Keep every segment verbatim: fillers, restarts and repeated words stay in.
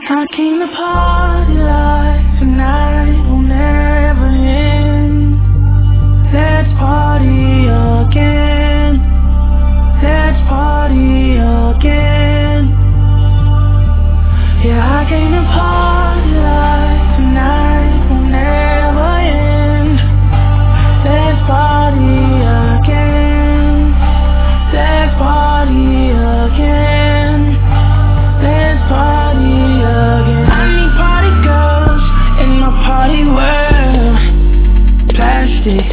I came to party like tonight will never end. Let's party again. Let's party again. Yeah, I came to party like tonight will never end. Let's party again. Let's party again. Let's party again. I need party girls in my party world. Plastic,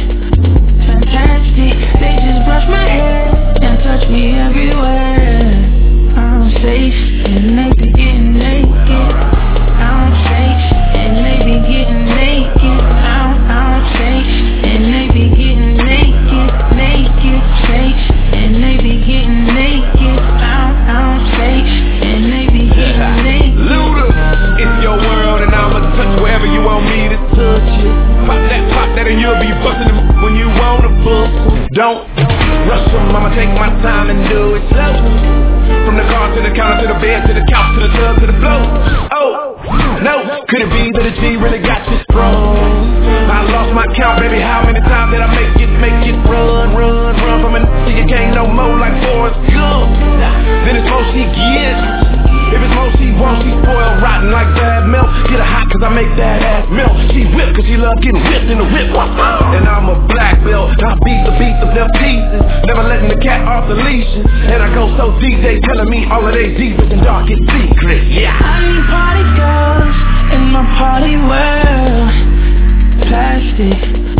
fantastic. They just brush my hair and touch me everywhere. I'm safe and they be getting naked. I'm safe and they be getting naked. I'm, I'm safe and they be getting naked, naked. Safe and they be getting naked. I'm, I'm safe and they be getting naked. Luda, it's your world and I'ma touch wherever you want me to touch it. Pop that, pop that and you'll be bustin' them when you wanna bust. Don't rush them, I'ma take my time and do it slow. From the car to the counter to the bed to the couch to the tub to the floor. Oh, no, could it be that a G really got you strong? I lost my count, baby, how many times did I make it, make it run, run, run from a n***a you can't no more like Forrest Gump. Then it's more she gets. If it's more she wants, she spoiled rotten like bad milk. Get her hot cause I make that ass melt. She whipped cause she love getting whipped in the whip. And I'm a black belt, I beat the beat of them pieces. Never letting the cat off the leashes. And I go so deep, they telling me all of they deepest and darkest secrets. Yeah. I need party girls in my party world. Plastic,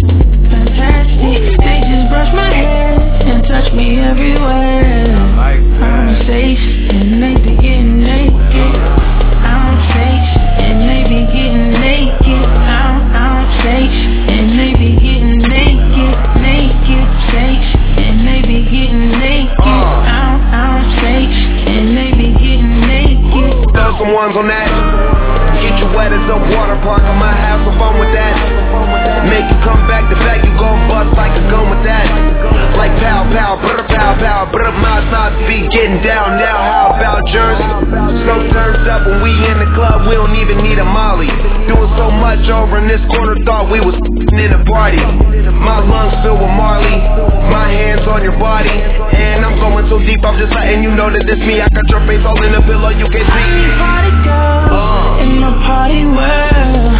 fantastic. They just brush my hair and touch me everywhere. I'm safe and they be getting naked. I'm safe and they be getting naked. I'm, I'm safe and they be getting naked, naked. Safe and they be getting naked. I'm, I'm safe and they be getting naked. Throw some ones on that. Get you wet as a water park, I might have some fun with that. Make you come back to back, you gon' bust like a gun with that. Like pow pow, brr pow pow, brr my thoughts be getting down now. How about yours? So turned up when we in the club, we don't even need a molly. Doing so much over in this corner, thought we was in a party. My lungs filled with Marley, my hands on your body, and I'm going so deep, I'm just letting you know that this me. I got your face all in the pillow, you can see me. Party girls uh. in my party world.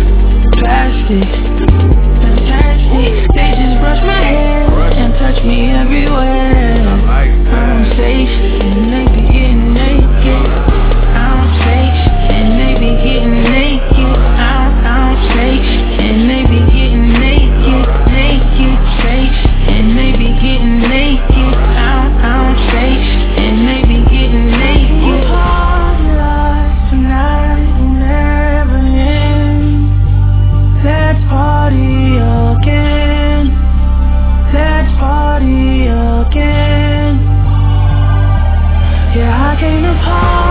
Plastic, fantastic. They just brush my hair and touch me everywhere. I'm safe and they be getting naked. I'm safe and they be getting naked. I'm, I'm safe and they be getting naked, naked. Safe and they be getting naked. I'm, I'm safe and they be getting naked. Party like tonight will never end. Let's party again. Let's party again. Yeah, I came to party.